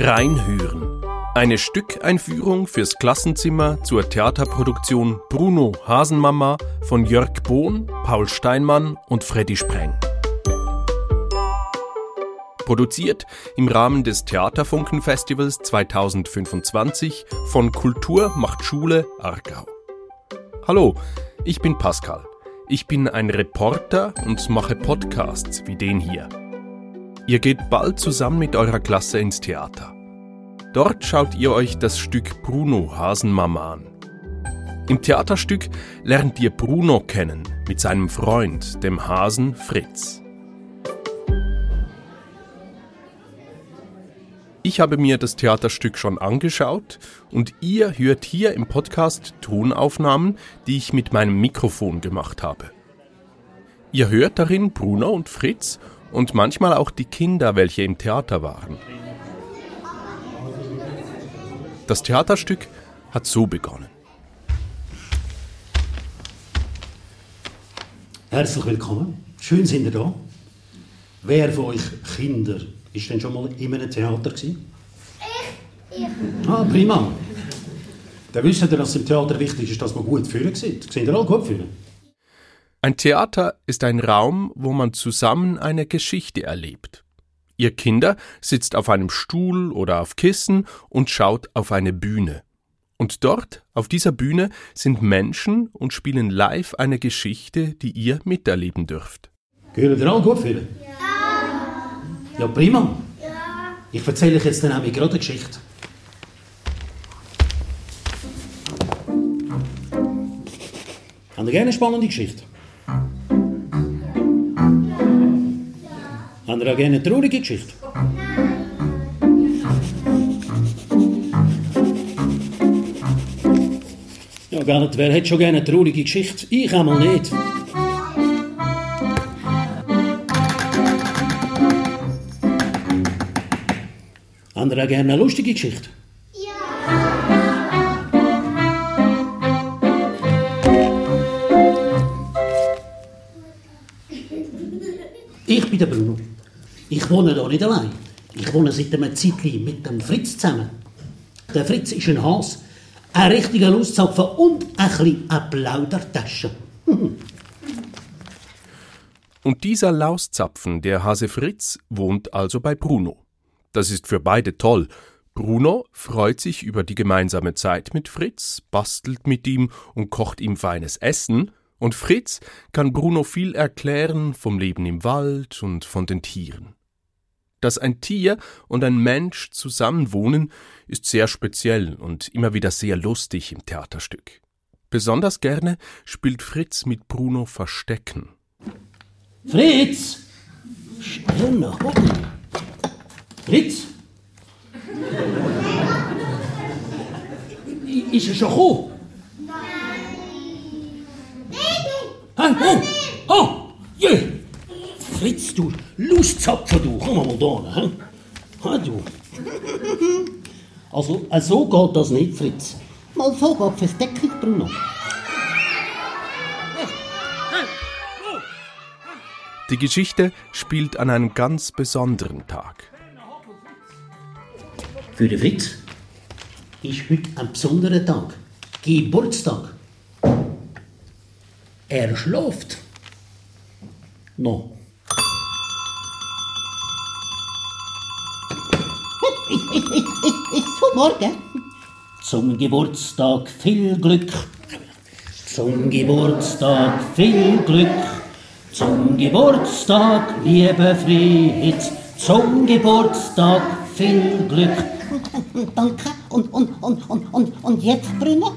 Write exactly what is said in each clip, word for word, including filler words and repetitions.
Reinhören. Eine Stückeinführung fürs Klassenzimmer zur Theaterproduktion Bruno Hasenmama von Jörg Bohn, Paul Steinmann und Freddy Spreng. Produziert im Rahmen des Theaterfunken-Festivals zweitausendfünfundzwanzig von Kultur macht Schule Aargau. Hallo, ich bin Pascal. Ich bin ein Reporter und mache Podcasts wie den hier. Ihr geht bald zusammen mit eurer Klasse ins Theater. Dort schaut ihr euch das Stück Bruno Hasenmama an. Im Theaterstück lernt ihr Bruno kennen mit seinem Freund, dem Hasen Fritz. Ich habe mir das Theaterstück schon angeschaut und ihr hört hier im Podcast Tonaufnahmen, die ich mit meinem Mikrofon gemacht habe. Ihr hört darin Bruno und Fritz und manchmal auch die Kinder, welche im Theater waren. Das Theaterstück hat so begonnen. Herzlich willkommen. Schön sind ihr da. Wer von euch Kinder ist denn schon mal in einem Theater gewesen? Ich. Ah, prima. Dann wisst ihr, dass es im Theater wichtig ist, dass man gut fühlen sieht. Seht ihr alle gut fühlen? Ein Theater ist ein Raum, wo man zusammen eine Geschichte erlebt. Ihr Kinder sitzt auf einem Stuhl oder auf Kissen und schaut auf eine Bühne. Und dort, auf dieser Bühne, sind Menschen und spielen live eine Geschichte, die ihr miterleben dürft. Können ihr alle gut fühlen? Ja. Ja, prima. Ja. Ich erzähle euch jetzt dann auch gerade eine Geschichte. Habt ihr gerne eine spannende Geschichte? Habt ihr auch gerne eine traurige Geschichte? Ja, gar nicht. Wer hat schon gerne eine traurige Geschichte? Ich einmal nicht. Habt ihr auch gerne eine lustige Geschichte? Ich bin der Bruno. Ich wohne hier nicht allein. Ich wohne seit einem Zeitchen mit dem Fritz zusammen. Der Fritz ist ein Hase, ein richtiger Lustzapfer und ein bisschen eine Plaudertasche. Und dieser Lauszapfen, der Hase Fritz, wohnt also bei Bruno. Das ist für beide toll. Bruno freut sich über die gemeinsame Zeit mit Fritz, bastelt mit ihm und kocht ihm feines Essen. Und Fritz kann Bruno viel erklären vom Leben im Wald und von den Tieren. Dass ein Tier und ein Mensch zusammenwohnen, ist sehr speziell und immer wieder sehr lustig im Theaterstück. Besonders gerne spielt Fritz mit Bruno Verstecken. Fritz! Schnell nach oben! Fritz! Ist er schon gekommen? Nein! Oh! Oh! Je! Fritz, du Lustzapfer, du! Komm mal da, hä? Ha, du! Also, so geht das nicht, Fritz. Mal so geht Versteckung, Bruno. Die Geschichte spielt an einem ganz besonderen Tag. Für den Fritz ist heute ein besonderer Tag. Geburtstag. Er schläft. No. Guten Morgen. Zum Geburtstag viel Glück. Zum Geburtstag viel Glück. Zum Geburtstag, liebe Fritz. Zum Geburtstag viel Glück. Danke. Und, und, und, und, und, und jetzt, Bruno?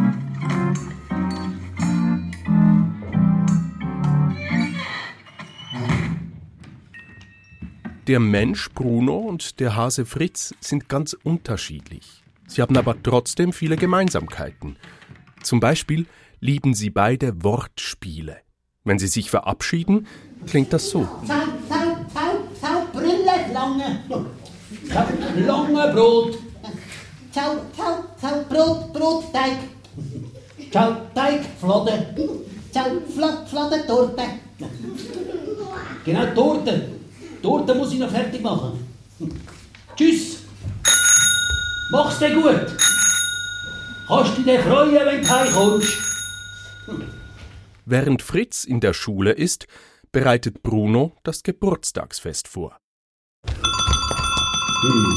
Der Mensch Bruno und der Hase Fritz sind ganz unterschiedlich. Sie haben aber trotzdem viele Gemeinsamkeiten. Zum Beispiel lieben sie beide Wortspiele. Wenn sie sich verabschieden, klingt das so. Zau, zau, zau, zau, Brille, lange. Zau, lange Brot. Zau, zau, zau, Brot, Brotteig. Zau, Teig, Flodde. Zau, Flod, Flodde, Torte. Genau, Torte. Torte muss ich noch fertig machen. Tschüss. Mach's dir gut. Kannst du dich freuen, wenn du heimkommst? Während Fritz in der Schule ist, bereitet Bruno das Geburtstagsfest vor. Hm.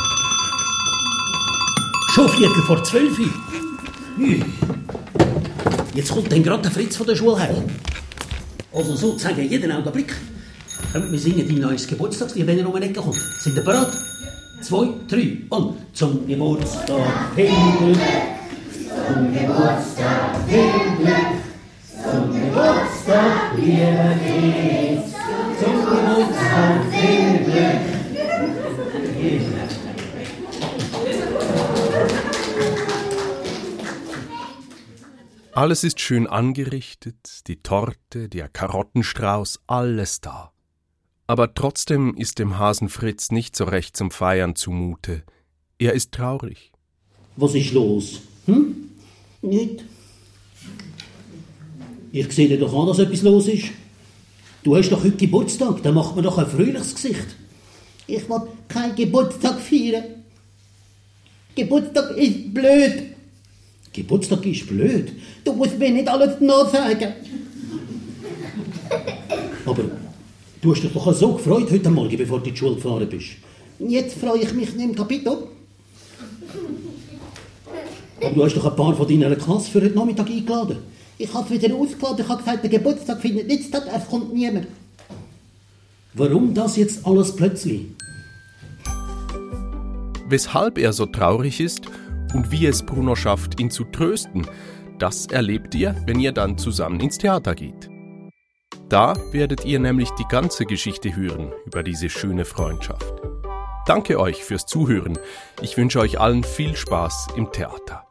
Schon Viertel vor zwölf. Hm. Jetzt kommt dann gerade der Fritz von der Schule heim. Also sozusagen jeden Augenblick. Wir singen dein neues Geburtstagslied, wenn er um eine Ecke kommt. Sind ihr bereit? Zwei, drei und zum Geburtstag viel Glück. Zum Geburtstag viel Glück. Zum Geburtstag, lieber Fritz. Zum Geburtstag viel Glück. Alles ist schön angerichtet, die Torte, der Karottenstrauß, alles da. Aber trotzdem ist dem Hasen Fritz nicht so recht zum Feiern zumute. Er ist traurig. Was ist los? Hm? Nicht? Ich sehe dir doch an, dass etwas los ist. Du hast doch heute Geburtstag, da macht man doch ein fröhliches Gesicht. Ich will keinen Geburtstag feiern. Geburtstag ist blöd. Geburtstag ist blöd? Du musst mir nicht alles nachsagen. Aber du hast dich doch so gefreut heute Morgen, bevor du in die Schule gefahren bist. Jetzt freue ich mich nicht im Kapitel. Aber du hast doch ein paar von deiner Klasse für heute Nachmittag eingeladen. Ich habe es wieder ausgeladen. Ich habe gesagt, der Geburtstag findet nicht statt, es kommt niemand. Warum das jetzt alles plötzlich? Weshalb er so traurig ist und wie es Bruno schafft, ihn zu trösten, das erlebt ihr, wenn ihr dann zusammen ins Theater geht. Da werdet ihr nämlich die ganze Geschichte hören über diese schöne Freundschaft. Danke euch fürs Zuhören. Ich wünsche euch allen viel Spaß im Theater.